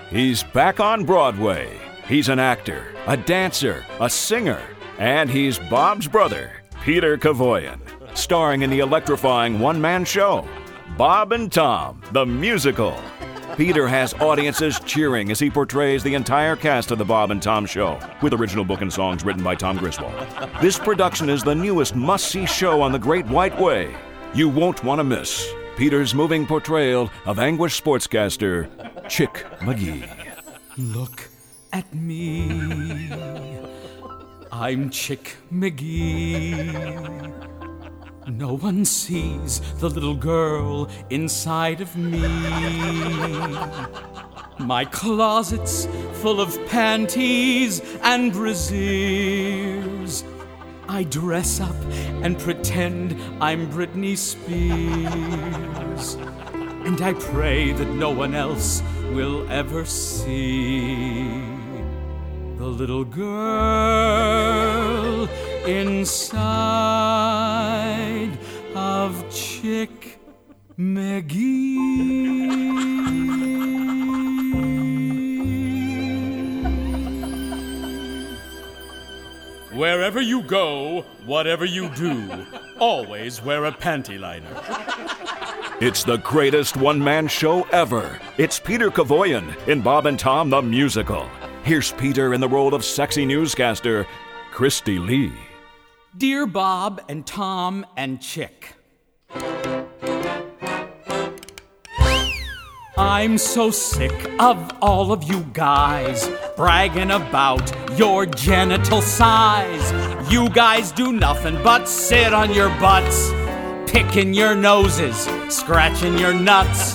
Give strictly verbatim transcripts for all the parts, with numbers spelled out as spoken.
He's back on Broadway. He's an actor, a dancer, a singer, and he's Bob's brother, Peter Kavoyan, starring in the electrifying one-man show, Bob and Tom, the musical. Peter has audiences cheering as he portrays the entire cast of the Bob and Tom Show, with original book and songs written by Tom Griswold. This production is the newest must-see show on the Great White Way. You won't want to miss Peter's moving portrayal of anguished sportscaster Chick McGee. Look at me. I'm Chick McGee. No one sees the little girl inside of me. My closet's full of panties and brassieres. I dress up and pretend I'm Britney Spears. And I pray that no one else will ever see the little girl inside of Chick McGee. Wherever you go, whatever you do, always wear a panty liner. It's the greatest one-man show ever. It's Peter Kavoyan in Bob and Tom the Musical. Here's Peter in the role of sexy newscaster, Christy Lee. Dear Bob and Tom and Chick, I'm so sick of all of you guys bragging about your genital size. You guys do nothing but sit on your butts, picking your noses, scratching your nuts.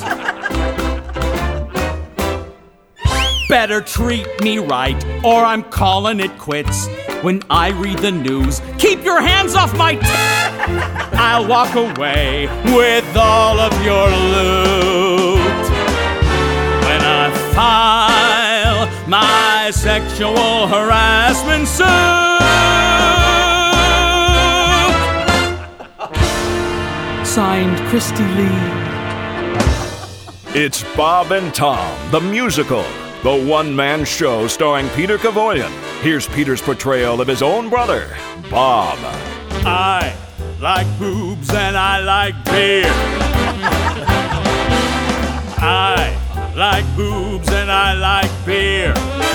Better treat me right, or I'm calling it quits. When I read the news, keep your hands off my t- I'll walk away with all of your loot. When I file my sexual harassment suit. Signed, Christy Lee. It's Bob and Tom, the musical, the one-man show starring Peter Kavoyan. Here's Peter's portrayal of his own brother, Bob. I like boobs and I like beer. I like boobs and I like beer.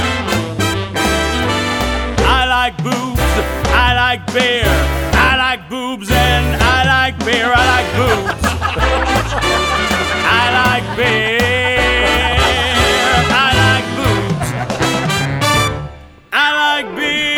I like boobs, I like beer. I like boobs and I like beer. I like boobs. I like beer. I like boobs. I like beer.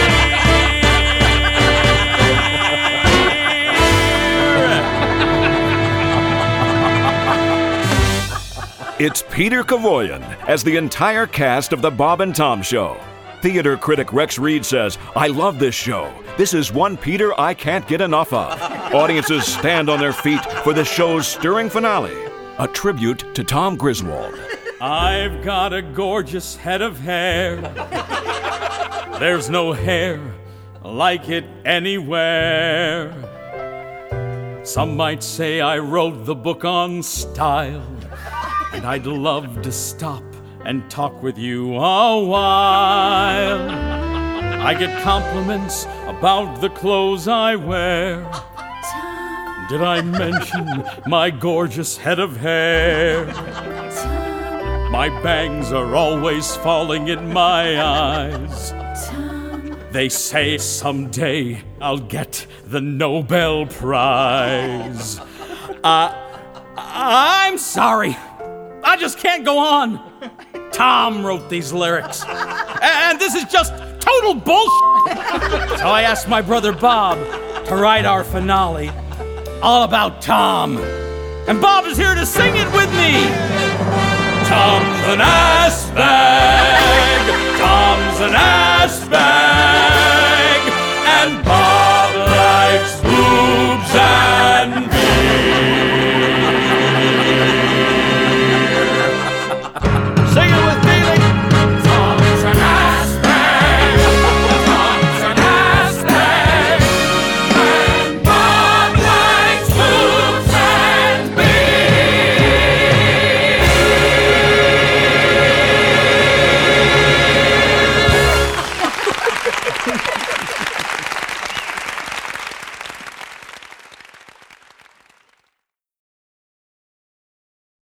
It's Peter Kavoyan as the entire cast of the Bob and Tom Show. Theater critic Rex Reed says, I love this show. This is one Peter I can't get enough of. Audiences stand on their feet for the show's stirring finale, a tribute to Tom Griswold. I've got a gorgeous head of hair. There's no hair like it anywhere. Some might say I wrote the book on style, and I'd love to stop and talk with you a while. I get compliments about the clothes I wear. Did I mention my gorgeous head of hair? My bangs are always falling in my eyes. They say someday I'll get the Nobel Prize. Uh, I'm sorry. I just can't go on. Tom wrote these lyrics. And this is just total bullshit. So I asked my brother Bob to write our finale all about Tom. And Bob is here to sing it with me. Tom's an ass bag. Tom's an ass bag.